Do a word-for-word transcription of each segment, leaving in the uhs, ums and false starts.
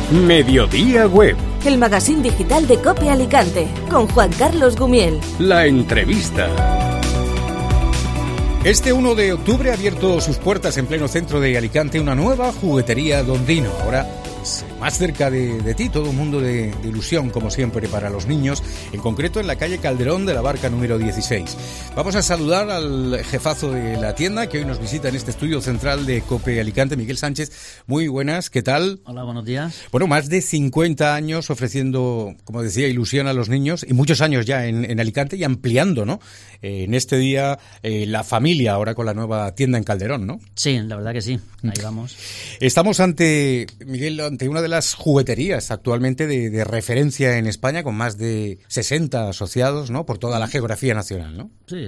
Mediodía Web. El magazín digital de COPE Alicante, con Juan Carlos Gumiel. La entrevista. Este uno de octubre ha abierto sus puertas en pleno centro de Alicante una nueva juguetería Dondino. Ahora pues, más cerca de, de ti, todo un mundo de, de ilusión, como siempre, para los niños, en concreto en la calle Calderón de la Barca número dieciséis. Vamos a saludar al jefazo de la tienda, que hoy nos visita en este estudio central de COPE Alicante, Miguel Sánchez. Muy buenas, ¿qué tal? Hola, buenos días. Bueno, más de cincuenta años ofreciendo, como decía, ilusión a los niños, y muchos años ya en, en Alicante, y ampliando, ¿no? Eh, en este día, eh, la familia ahora con la nueva tienda en Calderón, ¿no? Sí, la verdad que sí, ahí vamos. Estamos ante, Miguel, ante una de las jugueterías actualmente de, de referencia en España, con más de sesenta asociados, ¿no? Por toda la geografía nacional, ¿no? Sí,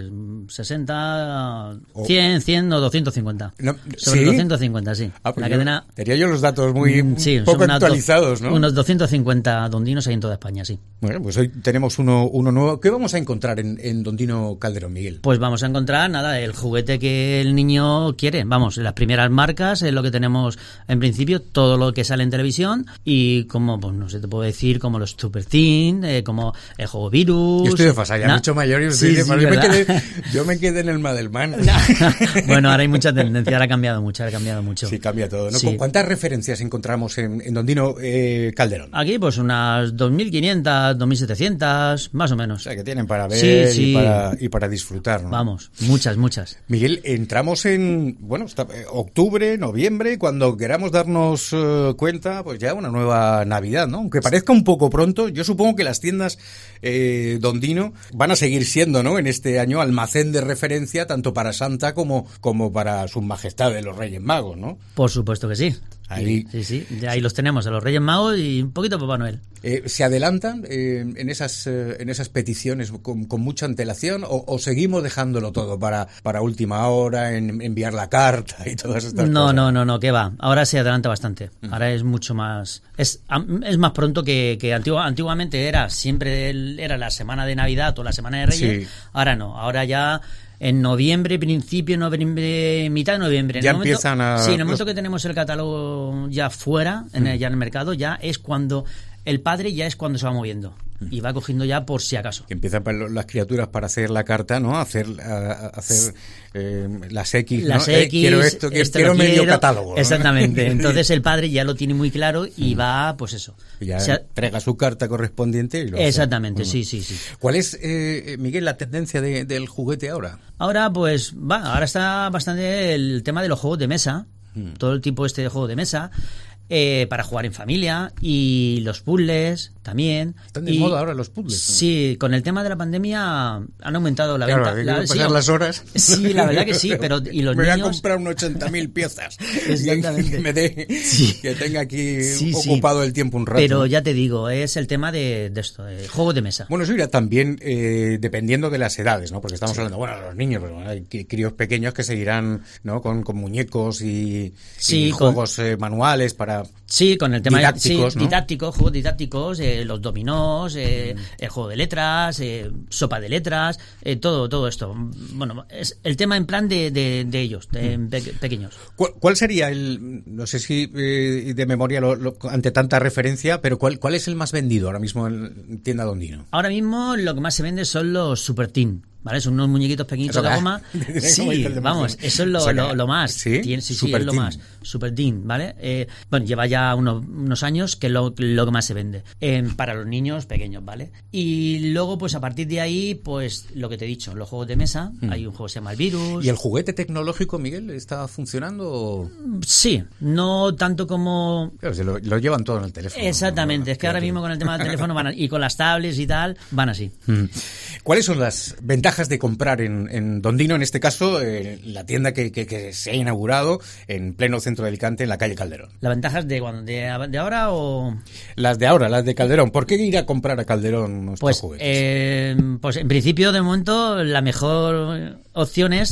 sesenta, cien, cien o doscientos cincuenta. No, Sobre ¿sí? doscientos cincuenta, sí. Ah, pues la yo, cadena... Tenía yo los datos muy sí, poco unas actualizados, do, ¿no? Unos doscientos cincuenta dondinos hay en toda España, sí. Bueno, pues hoy tenemos uno, uno nuevo. ¿Qué vamos a encontrar en, en Dondino Calderón, Miguel? Pues vamos a encontrar, nada, el juguete que el niño quiere. Vamos, las primeras marcas es lo que tenemos en principio, todo lo que sale en televisión y como, pues no sé, te puedo decir, como los Super Teen, eh, como el juego Virus. Yo estoy de fase, ya na- mucho mayor y sí, estoy sí, de yo, me ¿verdad? quedé, yo me quedé en el Madelman. Bueno, ahora hay mucha tendencia, ahora ha cambiado mucho, ahora ha cambiado mucho. Sí, cambia todo, ¿no? Sí. ¿Con cuántas referencias encontramos en, en Dondino eh, Calderón? Aquí pues unas dos mil quinientas, dos mil setecientas, más o O menos. sea, que tienen para ver Sí, sí. Y, para, y para disfrutar, ¿no? Vamos, muchas, muchas. Miguel, entramos en, bueno, está, eh, octubre, noviembre, cuando queramos darnos eh, cuenta, pues ya una nueva Navidad, ¿no? Aunque parezca un poco pronto, yo supongo que las tiendas eh, Dondino van a seguir siendo, ¿no? En este año almacén de referencia tanto para Santa como, como para Sus Majestades los Reyes Magos, ¿no? Por supuesto que sí. Ahí. Sí, sí, ya ahí los tenemos, a los Reyes Magos y un poquito a Papá Noel. Eh, ¿Se adelantan eh, en esas eh, en esas peticiones con, con mucha antelación o, o seguimos dejándolo todo para, para última hora, en enviar la carta y todas estas No, cosas? no, no, no, ¿qué va? Ahora se adelanta bastante. Ahora es mucho más... Es, es más pronto que, que antigua, antiguamente era siempre el, era la semana de Navidad o la semana de Reyes. Sí. Ahora no, ahora ya... En noviembre, principio de noviembre, mitad de noviembre. En Ya el momento, empiezan a... Sí, en el los- momento que tenemos el catálogo ya fuera, en el, ya en el mercado, ya es cuando el padre ya es cuando se va moviendo. Y va cogiendo ya por si acaso. Que empiezan para lo- las criaturas para hacer la carta, ¿no? Hacer, a- a- hacer eh, las X, Las ¿no? Eh, X, quiero esto, quiero, esto quiero lo medio quiero. catálogo, ¿no? Exactamente. Entonces el padre ya lo tiene muy claro y va, pues eso. Y ya O sea, entrega su carta correspondiente y lo hace. exactamente, Mm. sí, sí, sí. ¿Cuál es, eh, Miguel, la tendencia de- del juguete ahora? Ahora, pues, va, ahora está bastante el tema de los juegos de mesa, todo el tipo este de juego de mesa, eh, para jugar en familia, y los puzzles también. Están de Y- moda ahora los puzzles, ¿no? Sí, con el tema de la pandemia han aumentado la Claro, venta. hay la- que sí, pasar las horas. Sí, la verdad que sí, pero y los me voy a niños... comprar un ochenta mil piezas. Exactamente. Que me dé, Sí. que tenga aquí Sí, sí. ocupado el tiempo un rato. Pero ya te digo, es el tema de, de esto, de juegos de mesa. Bueno, eso irá también eh, dependiendo de las edades, ¿no? Porque estamos hablando, bueno, los niños, pero bueno, hay cri- críos pequeños que seguirán, ¿no? Con, con muñecos y, Sí, y con- juegos eh, manuales para... Sí, con el tema Didácticos, de, sí, ¿no? didácticos, juegos didácticos, eh, los dominós, eh, el juego de letras, eh, sopa de letras, eh, todo todo esto. Bueno, es el tema en plan de, de, de ellos, de pe- pequeños. ¿Cuál, cuál sería el, no sé si eh, de memoria lo- lo- ante tanta referencia, pero cuál, cuál es el más vendido ahora mismo en tienda Dondino? Ahora mismo lo que más se vende son los Super Teen. ¿Vale? Son unos muñequitos pequeñitos Eso de que- goma. como Sí, dice el de vamos, Máximo. eso es lo, O sea que- lo, lo más. ¿sí? Tiene- sí, sí, Super es lo Teen. más. Super Teen, ¿vale? Eh, bueno, lleva ya unos, unos años que es lo, lo que más se vende. Eh, para los niños pequeños, ¿vale? Y luego, pues a partir de ahí, pues lo que te he dicho, los juegos de mesa. Hay un juego que se llama el Virus. ¿Y el juguete tecnológico, Miguel, está funcionando? o- Sí, no tanto como... Claro, se lo, lo llevan todo en el teléfono. Exactamente, ¿no? es que ahora Claro. mismo con el tema del teléfono van a- y con las tablets y tal, van así. Mm. ¿Cuáles son las ventajas de comprar en, en Dondino, en este caso, eh, la tienda que, que, que se ha inaugurado en pleno centro de Alicante, en la calle Calderón? ¿Las ventajas de, cuando, de, de ahora o...? Las de ahora, las de Calderón. ¿Por qué ir a comprar a Calderón nuestros Pues, juguetes? eh, pues en principio, de momento, la mejor opción es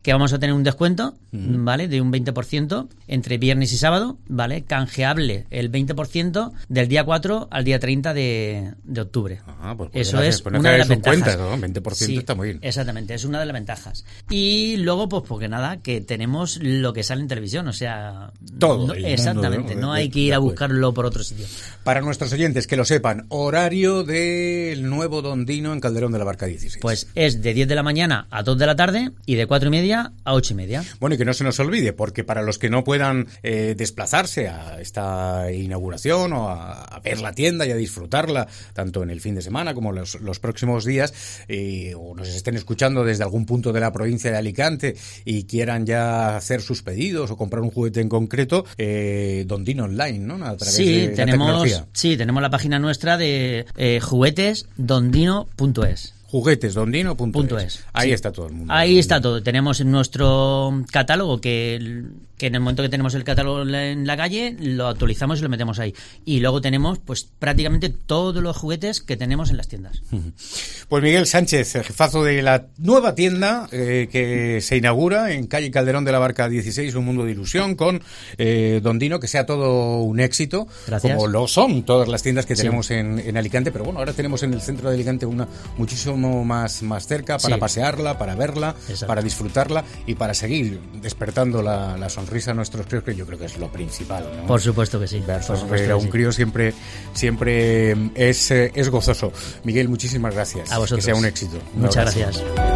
que vamos a tener un descuento, Mm. ¿vale? De un veinte por ciento entre viernes y sábado, ¿vale? Canjeable el veinte por ciento del día cuatro al día treinta de, de octubre. Ah, pues pueden Eso hacer- es pueden una de hacer las sus ventajas. cuentas, ¿no? veinte por ciento Sí, está muy bien. exactamente, es una de las ventajas. Y luego, pues porque nada, que tenemos lo que sale en televisión, o sea... Todo no- el mundo, exactamente, ¿no? no De- hay que ir de a acuerdo. buscarlo por otro sitio. Para nuestros oyentes, que lo sepan, horario del nuevo Dondino en Calderón de la Barca dieciséis. Pues es de diez de la mañana a dos de la tarde y de cuatro y media a ocho y media. Bueno, y que no se nos olvide, porque para los que no puedan eh, desplazarse a esta inauguración o a, a ver la tienda y a disfrutarla, tanto en el fin de semana como los, los próximos días, eh, o nos estén escuchando desde algún punto de la provincia de Alicante y quieran ya hacer sus pedidos o comprar un juguete en concreto, eh, Dondino Online, ¿no? A través Sí, de la tenemos, tecnología. sí, tenemos la página nuestra de eh, juguetes dondino punto es. juguetes dondino punto es. Punto es. Ahí Sí. está todo el mundo. Ahí está todo. Tenemos en nuestro catálogo que, el- que en el momento que tenemos el catálogo en la- en la calle lo actualizamos y lo metemos ahí. Y luego tenemos pues prácticamente todos los juguetes que tenemos en las tiendas. Pues Miguel Sánchez, el jefazo de la nueva tienda eh, que se inaugura en calle Calderón de la Barca dieciséis, un mundo de ilusión con eh, Dondino, que sea todo un éxito, Gracias. como lo son todas las tiendas que Sí. tenemos en, en Alicante, pero bueno, ahora tenemos en el centro de Alicante una muchísimo más, más cerca para Sí. pasearla, para verla, Exacto. para disfrutarla y para seguir despertando la, la sonrisa a nuestros críos, que yo creo que es lo principal, ¿no? Por supuesto que sí. Ver por supuesto sonreír a que un sí. crío siempre, siempre es, eh, es gozoso. Miguel, muchísimas gracias. A vosotros. Que sea un éxito. Un Muchas abrazo. gracias.